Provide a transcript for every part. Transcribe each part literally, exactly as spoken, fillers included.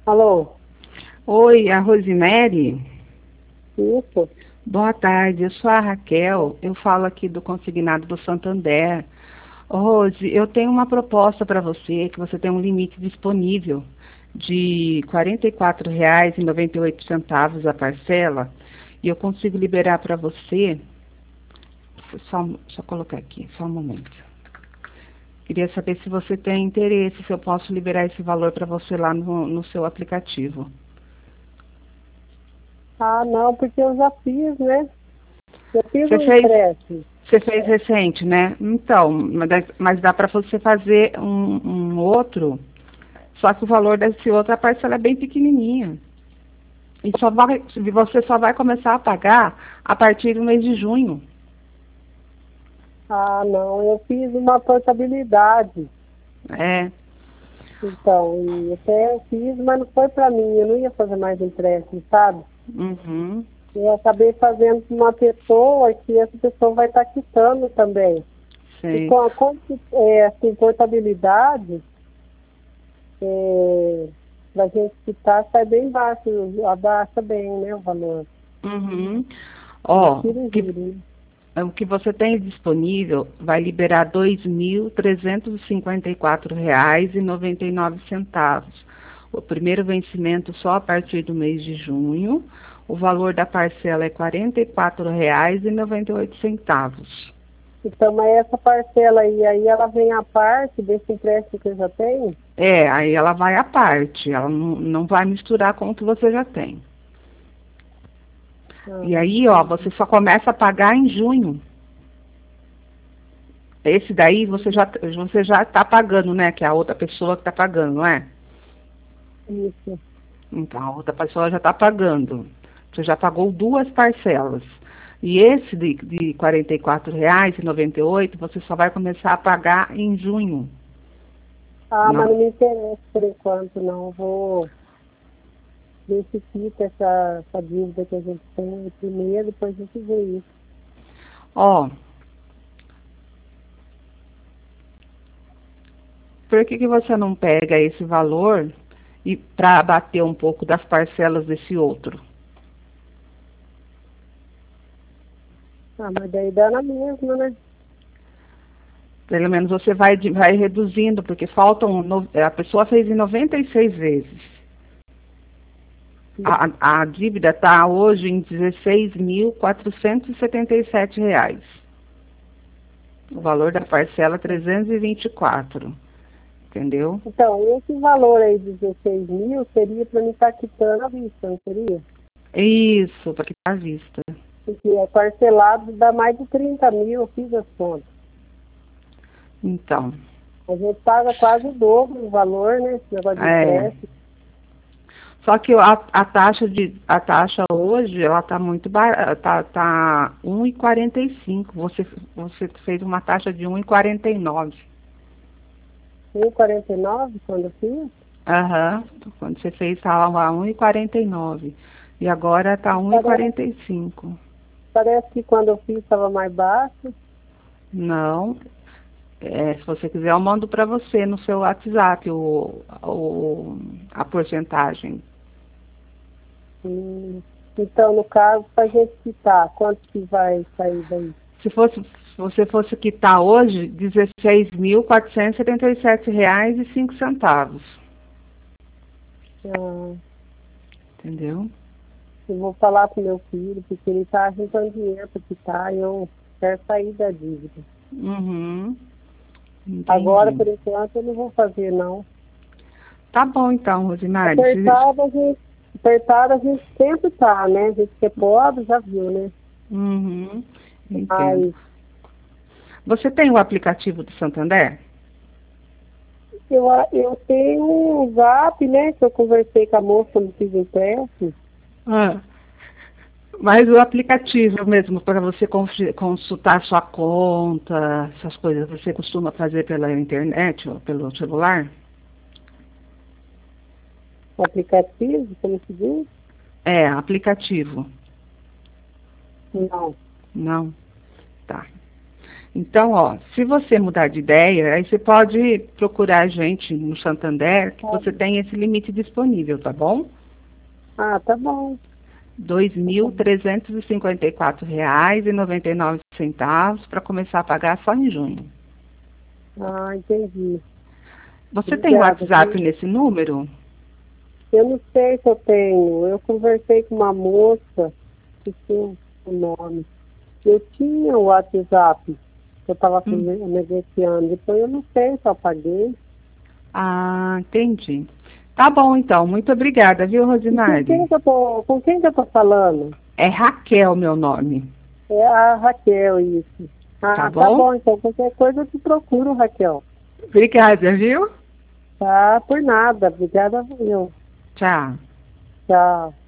Alô? Oi, a Rosemary? Isso? Boa tarde, eu sou a Raquel, eu falo aqui do Consignado do Santander. Ô, Rose, eu tenho uma proposta para você, que você tem um limite disponível de quarenta e quatro reais e noventa e oito centavos a parcela, e eu consigo liberar para você, só, só colocar aqui, só um momento. Queria saber se você tem interesse, se eu posso liberar esse valor para você lá no, no seu aplicativo. Ah, não, porque eu já fiz, né? Eu fiz Você um fez, empréstimo. você fez recente, né? Então, mas dá- mas dá para você fazer um, um outro, só que o valor desse outro, a parcela é bem pequenininha. E só vai, você só vai começar a pagar a partir do mês de junho. Ah, não, eu fiz uma portabilidade. É, Então, e até eu fiz, mas não foi para mim. Eu não ia fazer mais empréstimo, sabe? uhum, Eu acabei fazendo para uma pessoa que essa pessoa vai estar quitando também. E sei. com a com, é, assim, portabilidade, é, para gente quitar, sai bem baixo, abaixa bem, né, o valor. Uhum. E Ó, tira o e que, juro, né? o que você tem disponível vai liberar dois mil trezentos e cinquenta e quatro reais e noventa e nove centavos. O primeiro vencimento só a partir do mês de junho. O valor da parcela é quarenta e quatro reais e noventa e oito centavos. Então, mas essa parcela aí, aí ela vem à parte desse empréstimo que eu já tenho? É, aí ela vai à parte, ela não, não vai misturar com o que você já tem. Ah, E aí, ó, você entendi. só começa a pagar em junho. Esse daí você já você já está pagando, né? Que é a outra pessoa que está pagando, não é? Isso. Então, a outra pessoa já está pagando. Você já pagou duas parcelas. E esse de, de quarenta e quatro reais e noventa e oito você só vai começar a pagar em junho. Ah, mas Não, não me interessa por enquanto, não. Vou ver se quita essa, essa dívida que a gente tem primeiro, depois a gente vê isso. ó, por que que você não pega esse valor e para abater um pouco das parcelas desse outro? Ah, mas daí dá na mesma, né? Pelo menos você vai, de- vai reduzindo, porque faltam, no- a pessoa fez em noventa e seis vezes. A, a dívida está hoje em dezesseis mil quatrocentos e setenta e sete reais. O valor da parcela trezentos e vinte e quatro, entendeu? Então, esse valor aí de dezesseis mil seria para mim estar quitando à vista, não seria? Isso, para que tá à vista. Porque é parcelado, dá mais de trinta mil, eu fiz as contas. Então, A gente paga quase o dobro do valor, né? Esse negócio de é. empréstimo. Só que a, a taxa de a taxa hoje, ela tá muito barata, tá, tá um e quarenta e cinco. Você você fez uma taxa de um e quarenta e nove. um e quarenta e nove quando eu fiz. Aham. Quando você fez estava a um e quarenta e nove. E agora tá um e Parece, quarenta e cinco. parece que quando eu fiz estava mais baixo. Não, é, se você quiser, eu mando para você no seu WhatsApp o, o, a porcentagem. Hum, Então, no caso, para a gente quitar, quanto que vai sair daí? Se fosse, se você fosse quitar hoje, dezesseis mil quatrocentos e setenta e sete reais e cinco centavos. Ah, Entendeu? eu vou falar pro meu filho, porque ele está juntando dinheiro para quitar e eu quero sair da dívida. Uhum, Agora, entendi. por enquanto, eu não vou fazer, não. Tá bom então, Rosinari. Se- Apertada, a gente, apertada a gente sempre tá, né? A gente que é pobre já viu, né? Uhum, entendo. Mas Você tem o aplicativo do Santander? eu, eu tenho um zap, né? Que eu conversei com a moça quando fiz o empréstimo. Ah, mas o aplicativo mesmo, para você confi- consultar sua conta, essas coisas, você costuma fazer pela internet ou pelo celular? O aplicativo, como se diz? É, aplicativo. Não. Não? Tá. Então, ó, se você mudar de ideia, aí você pode procurar a gente no Santander, que Tá. você tem esse limite disponível, tá bom? Ah, tá bom. dois mil trezentos e cinquenta e quatro reais e noventa e nove centavos para começar a pagar só em junho. Ah, entendi. Você tem Obrigada, WhatsApp viu? nesse número? Eu não sei se eu tenho. Eu conversei com uma moça que tinha o nome. Eu tinha o WhatsApp que eu estava Hum. negociando. Depois eu não sei se eu paguei. Ah, entendi. Tá bom, então. Muito obrigada, viu, E com quem Rosinari? que eu tô, com quem que eu tô falando? É Raquel meu nome, É a Raquel, isso. tá Ah, tá bom? bom, então qualquer coisa eu te procuro, Raquel. Obrigada, viu? Tá, por nada. Obrigada, eu. Tchau. Tchau.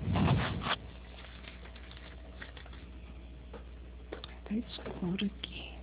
Tá escuro aqui.